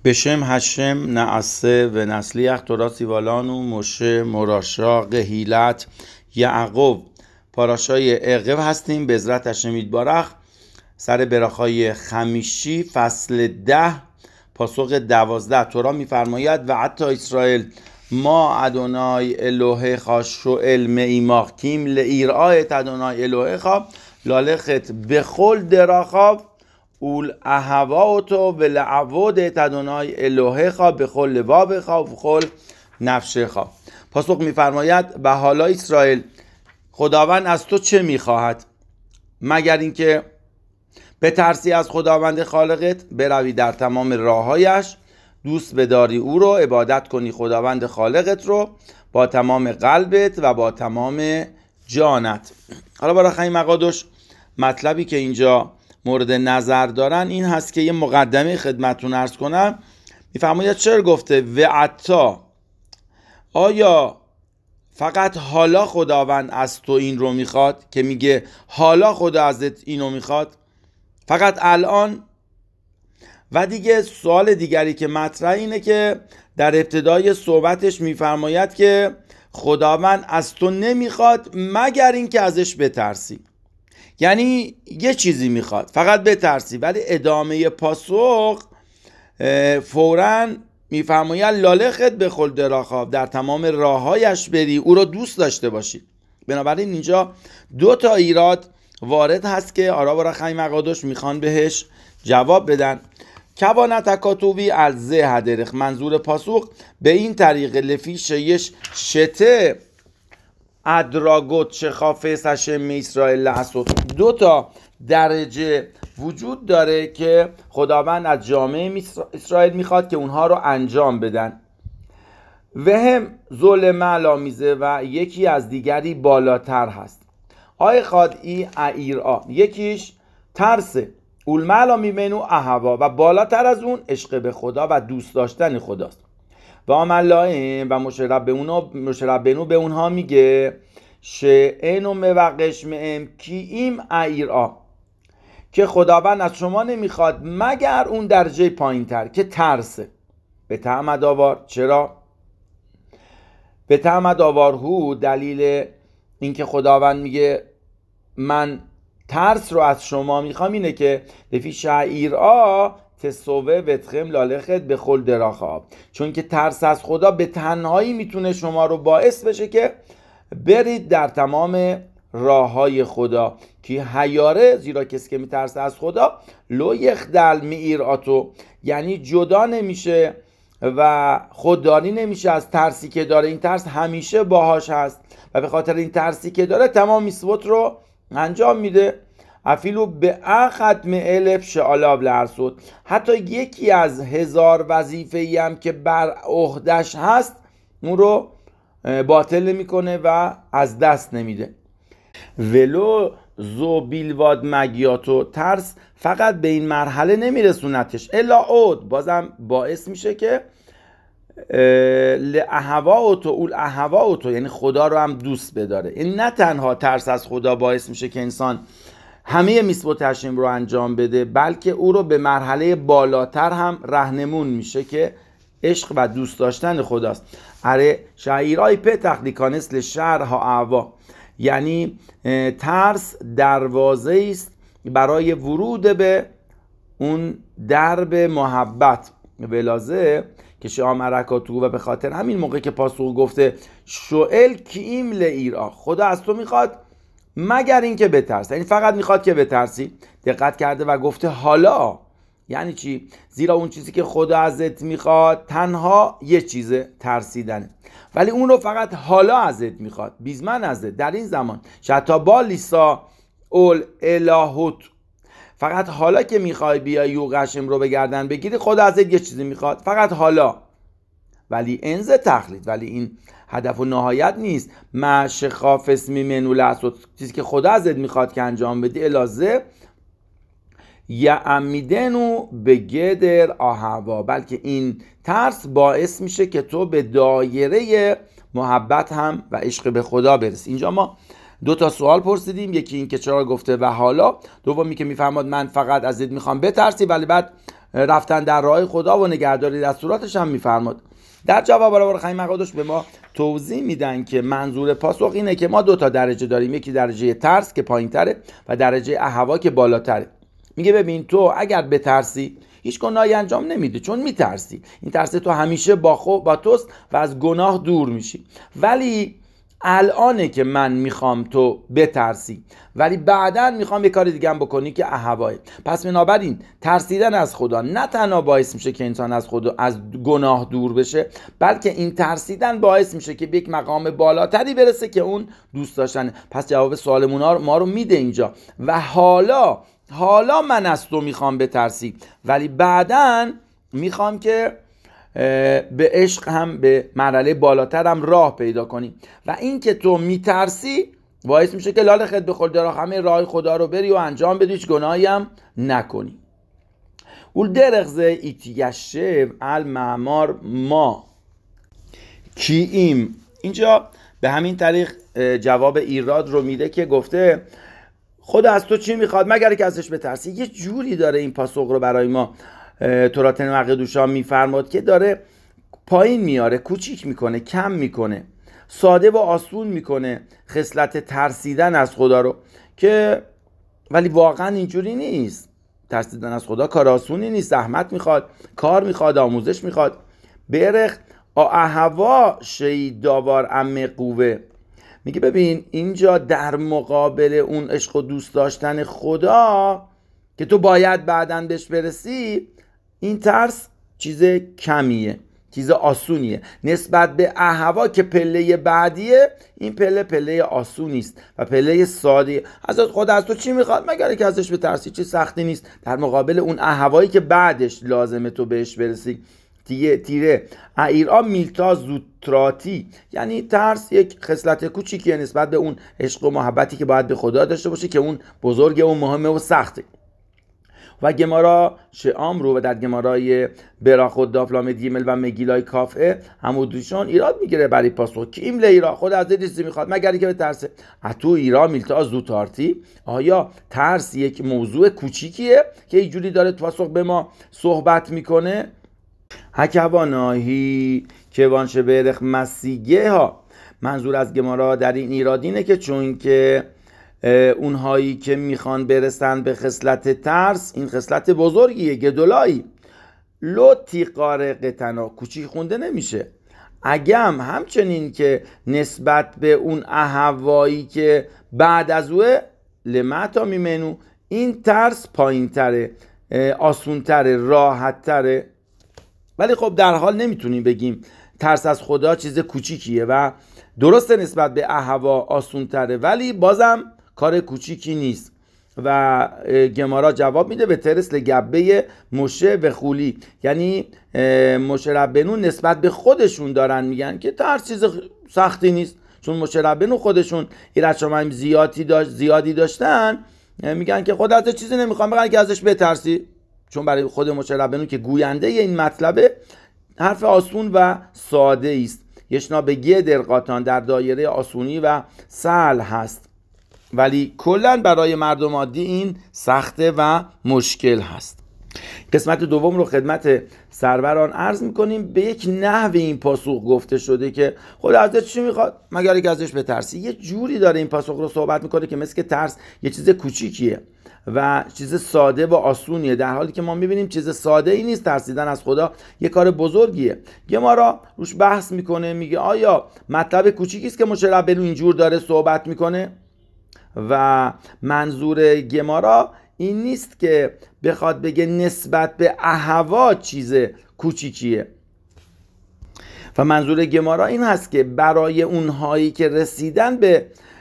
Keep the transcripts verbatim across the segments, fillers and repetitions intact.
בשם השم نعسه و نسلیخ توراسی والانو مشه مراشا قهیلت یعقوب پاراشای عقب هستیم. به عزرت هشم یتبارک سر براخای خمیشی فصل ده پاسخ دوازده تورا میفرماید و حتی اسرائیل ما ادونای الوه خاشو علم ایماخ کیم لایرآیت ادونای الوه خواب لالخت بخل دراخاب اول اهواوتو و لعوود ادونای الوه خواب بخل لباب خواب بخل نفش خواب. پاسخ میفرماید و حالا اسرائیل خداوند از تو چه میخواهد مگر اینکه به ترسی از خداوند خالقت بروی در تمام راههایش دوست بداری او رو، عبادت کنی خداوند خالقت رو با تمام قلبت و با تمام جانت. حالا برای خیلی مقادش مطلبی که اینجا مورد نظر دارن این هست که یه مقدمه خدمتون عرض کنم. میفرماید چرا گفته و عطا، آیا فقط حالا خداوند از تو این رو میخواد که میگه حالا خدا ازت اینو میخواد فقط الان؟ و دیگه سوال دیگری که مطرح اینه که در ابتدای صحبتش میفرماید که خداوند از تو نمیخواد مگر اینکه ازش بترسی، یعنی یه چیزی میخواد فقط بترسی. ولی ادامه پاسخ فوراً میفرماید لالخت به خل دراخاب، در تمام راههایش بری، او رو دوست داشته باشی. بنابراین اینجا دو تا ایراد وارد هست که آرا و رخی مقادش میخوان بهش جواب بدن. کوانت اکاتوبی از زه هدرخ، منظور پاسخ به این طریق لفی شیش شته ادراگوت شخافه سشم اسرائیل لحسوت، دو تا درجه وجود داره که خداوند از جامعه اسرائیل میخواد که اونها رو انجام بدن. و هم ظلم علامیزه و یکی از دیگری بالاتر هست. آی خواد ای ایرآ، یکیش ترسه، اول علامی منو اهوا، و بالاتر از اون عشق به خدا و دوست داشتن خداست. و آملایم و مشربنو به اونها میگه شئنو موقش مهم کی ایم ایرآ، که خداوند از شما نمیخواد مگر اون درجه پایین تر که ترسه. به تعمد آوار، چرا؟ به تعمد آوار هو، دلیل اینکه خداوند میگه من ترس رو از شما میخوام اینه که لفی شعیرآ تسوه وتخم لالخت به خل دراخاب، چون که ترس از خدا به تنهایی میتونه شما رو باعث بشه که برید در تمام راه های خدا که هیاره، زیرا کسی که میترسه از خدا لو یخدل مییرآتو، یعنی جدا نمیشه و خودداری نمیشه از ترسی که داره. این ترس همیشه باهاش هست و به خاطر این ترسی که داره تمام میسوت رو انجام میده. افیلو به ختم الف شعالاب لرسود، حتی یکی از هزار وظیفه‌ای هم که بر عهدش هست اون رو باطل نمیکنه و از دست نمیده. ولو زو بیلواد مگیاتو، ترس فقط به این مرحله نمیرسونتش الا عود، بازم باعث میشه که لأهواوتو اول اهواوتو، یعنی خدا رو هم دوست بداره. این نه تنها ترس از خدا باعث میشه که انسان همه میسبوت هشم رو انجام بده، بلکه او رو به مرحله بالاتر هم رهنمون میشه که عشق و دوست داشتن خداست. اره شعیرای پتخ لیکانس لشهر ها اعوا، یعنی ترس دروازه است برای ورود به اون درب محبت ولازه که شام عرکاتو. و به خاطر همین موقع که پاسخ گفته شوئل کیم لایرآ، خدا از تو میخواد مگر اینکه بترسی، یعنی فقط میخواد که بترسی. دقت کرده و گفته حالا، یعنی چی؟ زیرا اون چیزی که خدا ازت میخواد تنها یه چیزه، ترسیدنه، ولی اون رو فقط حالا ازت میخواد، بیزمن ازت، در این زمان. شتا با لیسا اول الهوت، فقط حالا که میخوای بیای یوغشم رو بگردن بگیری خدا ازت یه چیزی میخواد، فقط حالا. ولی انزه تخلید، ولی این هدف و نهایت نیست. ما شخاف اسمی منو لحظت، چیزی که خدا ازت میخواد که انجام بدی الازه یا امیدنو به گدر آهوا، بلکه این ترس باعث میشه که تو به دایره محبت هم و عشق به خدا برسی. اینجا ما دو تا سوال پرسیدیم، یکی این که چرا گفته و حالا، دومی که میفهمد من فقط ازت میخوام بترسی، ولی بعد رفتن در راه خدا و نگهداری دستوراتش هم میفرماد. در جواب برای خیم مقادش به ما توضیح میدن که منظور پاسخ اینه که ما دو تا درجه داریم، یکی درجه ترس که پایین تره و درجه اهوا که بالاتره. میگه ببین تو اگر بترسی هیچ گناهی انجام نمیده، چون میترسی، این ترس تو همیشه با خود با توست و از گناه دور میشی. ولی الانه که من میخوام تو بترسی، ولی بعداً میخوام یه کار دیگه هم بکنی که اهواه. پس بنابراین ترسیدن از خدا نه تنها باعث میشه که انسان از خدا از گناه دور بشه، بلکه این ترسیدن باعث میشه که به یک مقام بالاتری برسه که اون دوست داشتنه. پس جواب سوالمون ما رو میده اینجا. و حالا حالا من از تو میخوام بترسی، ولی بعداً میخوام که به عشق هم به مرحله بالاتر هم راه پیدا کنی. و این که تو میترسی باعث میشه که لال خد بخور در همه راه خدا رو بری و انجام بدی، هیچ گناهی هم نکنی. اول درغزه ایتیشه المعمار ما کیم. اینجا به همین طریق جواب ایراد رو میده که گفته خدا از تو چی میخواد مگر که ازش بترسی. یه جوری داره این پاسخ رو برای ما تورات مقدوشا میفرماد که داره پایین میاره، کوچیک میکنه، کم میکنه، ساده و آسون میکنه خصلت ترسیدن از خدا رو، که ولی واقعا اینجوری نیست. ترسیدن از خدا کار آسونی نیست، زحمت میخواد، کار میخواد، آموزش میخواد. برخ اهوا شی داوار ام قوه. میگه ببین اینجا در مقابل اون عشق و دوست داشتن خدا که تو باید بعداً بهش برسی، این ترس چیز کمیه، چیز آسونیه نسبت به اهوا که پله بعدیه. این پله پله آسونی است و پله ساده. حضرت خدا از تو چی میخواد مگر که ازش بترسی، چیز سختی نیست در مقابل اون اهوایی که بعدش لازمه تو بهش برسی. تیره تیره ایرا میلتا زوتراتی، یعنی ترس یک خصلت کوچیکیه نسبت به اون عشق و محبتی که باید به خدا داشته باشه، که اون بزرگه و مهمه و سخته. و گمارا شعام رو و در گمارای براخود دافلام دیمل و مگیلای کافه همودوشان ایراد میگیره برای پاسخ که این لیرا خود از دیسی میخواد مگری که به ترسه. اتو ایرا میلتا زوتارتی، آیا ترس یک موضوع کوچیکیه که اینجوری داره پاسخ به ما صحبت میکنه؟ هکواناهی که وانشه برخ مسیگه ها. منظور از گمارا در این ایرادینه که چون که اونهایی که میخوان برسن به خصلت ترس، این خصلت بزرگیه، گدولایی، لوتی قارقتنا، کوچیک خونده نمیشه. اگم همچنین که نسبت به اون اهوایی که بعد از اوه لمتا میمنو، این ترس پایین تره، آسون تره، راحت تره. ولی خب در حال نمیتونیم بگیم ترس از خدا چیز کوچیکیه و درسته نسبت به اهوا آسون تره، ولی بازم کار کوچیکی نیست. و گمارا جواب میده به ترس لگبه مشه و خولی، یعنی مشه ربنون نسبت به خودشون دارن میگن که ترس چیز سختی نیست، چون مشه ربنون خودشون ایراد شما زیادی داشت زیادی داشتن، میگن که خود ازش چیزی نمیخوام بگن که ازش بترسی، چون برای خود مشه ربنون که گوینده این مطلبه حرف آسون و ساده است. یشنا به گه درقاتان در دایره آسونی و سهل هست، ولی کلن برای مردم عادی این سخته و مشکل هست. قسمت دوم رو خدمت سروران عرض میکنیم. به یک نحو این پاسخ گفته شده که خدا ازت چی میخواد مگر که ازش بترسی. یه جوری داره این پاسخ رو صحبت میکنه که مثل که ترس یه چیز کوچیکیه و چیز ساده و آسونیه، در حالی که ما میبینیم چیز ساده ای نیست. ترسیدن از خدا یه کار بزرگیه. گمارا روش بحث میکنه، میگه آیا مطلب کوچیکی است که مشربلو اینجور داره صحبت میکنه؟ و منظور گمارا این نیست که بخواد بگه نسبت به اهوا چیز کوچیکیه، و منظور گمارا این هست که برای اونهایی که رسیدن به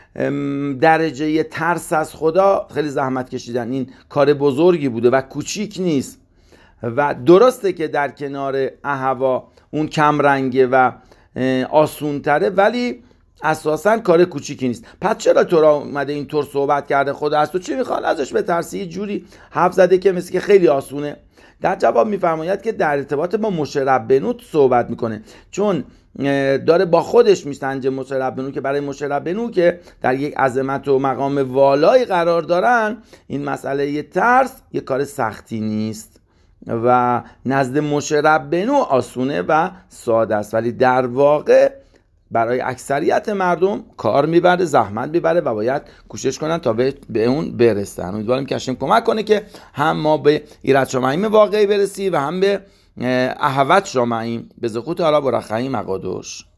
درجه ترس از خدا خیلی زحمت کشیدن، این کار بزرگی بوده و کوچیک نیست. و درسته که در کنار اهوا اون کم رنگه و آسون تره، ولی اساساً کار کوچیکی نیست. پس چرا تو را اومده اینطور صحبت کرده خدا از تو چی میخواد ازش بترسی؟ یه جوری حرف زده که مثل که خیلی آسونه. در جواب میفرماید که در ارتباط با مشه ربنو صحبت میکنه، چون داره با خودش میسنجه مشه ربنو که برای مشه ربنو که در یک عظمت و مقام والایی قرار دارن، این مسئله یه ترس یه کار سختی نیست. و نزد مشه ربنو آسونه و ساده است، ولی در واقع برای اکثریت مردم کار میبره، زحمت میبره و باید کوشش کنن تا به اون برسن. امیدواریم که هشم کمک کنه که هم ما به ایرت شمعیم واقعی برسی و هم به احوت شمعیم به زخوت حالا برخیم مقادوش.